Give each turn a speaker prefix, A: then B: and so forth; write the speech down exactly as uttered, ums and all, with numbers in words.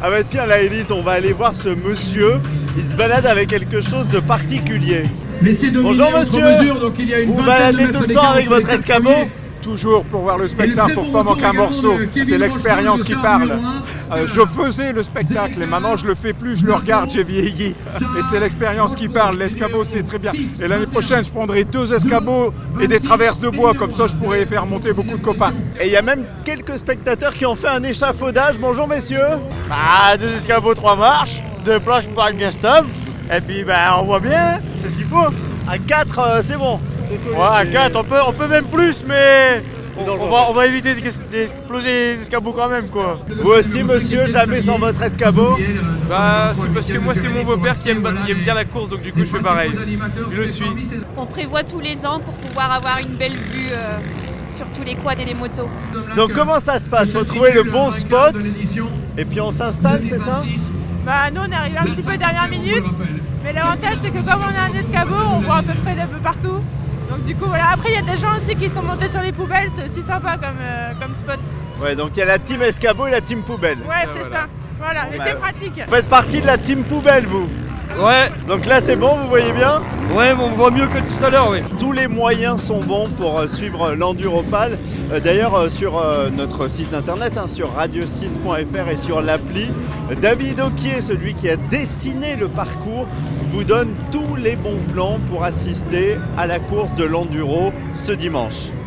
A: Ah bah tiens, la Élise, on va aller voir ce monsieur. Il se balade avec quelque chose de particulier. Bonjour monsieur, mesure, donc il y a une vous baladez tout le temps avec votre escabeau?
B: Toujours pour voir le spectacle, pour pas manquer un morceau. C'est l'expérience qui parle. Euh, je faisais le spectacle et maintenant je le fais plus, je le regarde, j'ai vieilli. Et c'est l'expérience qui parle. L'escabeau, c'est très bien. Et l'année prochaine, je prendrai deux escabeaux et des traverses de bois. Comme ça, je pourrais faire monter beaucoup de copains.
A: Et il y a même quelques spectateurs qui ont fait un échafaudage. Bonjour messieurs.
C: Bah, deux escabeaux, trois marches, deux planches pour un gaston. Et puis, bah, on voit bien, c'est ce qu'il faut.
A: À quatre, euh, c'est bon.
C: Ouais, à quatre, on peut, on peut même plus, mais on, on, va, on va éviter d'exploser les escabeaux quand même, quoi.
A: Vous aussi, monsieur, jamais sans votre escabeau?
D: Bah, c'est parce que moi, c'est mon beau-père qui aime, qui aime bien la course, donc du coup, je fais pareil. Je le suis.
E: On prévoit tous les ans pour pouvoir avoir une belle vue euh, sur tous les quads et les motos.
A: Donc, comment ça se passe? Faut trouver le bon spot et puis on s'installe, c'est ça?
F: Bah, nous, on est arrivé un petit peu dernière minute, mais l'avantage, c'est que comme on a un escabeau, on voit à peu près d'un peu partout. Donc du coup voilà, après il y a des gens aussi qui sont montés sur les poubelles, c'est aussi sympa comme, euh, comme spot.
A: Ouais, donc il y a la team escabeau et la team poubelle.
F: Ouais, c'est voilà. ça, voilà, et bah, c'est pratique.
A: Vous faites partie de la team poubelle, vous?
D: Ouais.
A: Donc là c'est bon, vous voyez bien?
D: Ouais, on voit mieux que tout à l'heure, oui.
A: Tous les moyens sont bons pour euh, suivre l'Enduropal. Euh, D'ailleurs euh, sur euh, notre site internet, hein, sur radio six point f r et sur l'appli, David Oquier, celui qui a dessiné le parcours, vous donne tous les bons plans pour assister à la course de l'enduro ce dimanche.